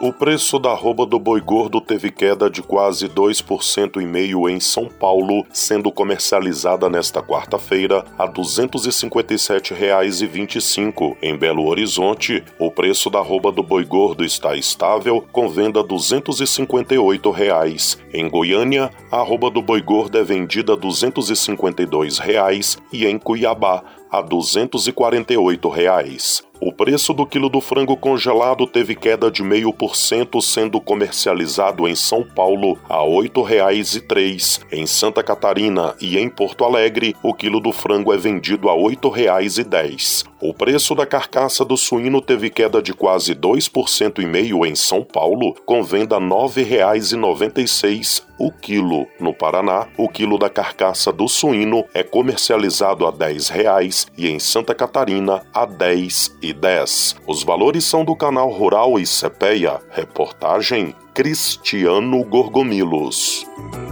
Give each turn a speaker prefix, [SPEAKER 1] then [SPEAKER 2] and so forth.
[SPEAKER 1] O preço da arroba do boi gordo teve queda de quase 2,5% em São Paulo, sendo comercializada nesta quarta-feira a R$ 257,25. Em Belo Horizonte, o preço da arroba do boi gordo está estável, com venda R$ 258. Em Goiânia, a arroba do boi gordo é vendida R$ 252 e em Cuiabá a R$ 248. O preço do quilo do frango congelado teve queda de 0,5%, sendo comercializado em São Paulo a R$ 8,03. Em Santa Catarina e em Porto Alegre, o quilo do frango é vendido a R$ 8,10. O preço da carcaça do suíno teve queda de quase 2,5% em São Paulo, com venda R$ 9,96 o quilo. No Paraná, o quilo da carcaça do suíno é comercializado a R$ 10 e em Santa Catarina a R$ 10,10. Os valores são do Canal Rural e CPEA. Reportagem Cristiano Gorgomilos.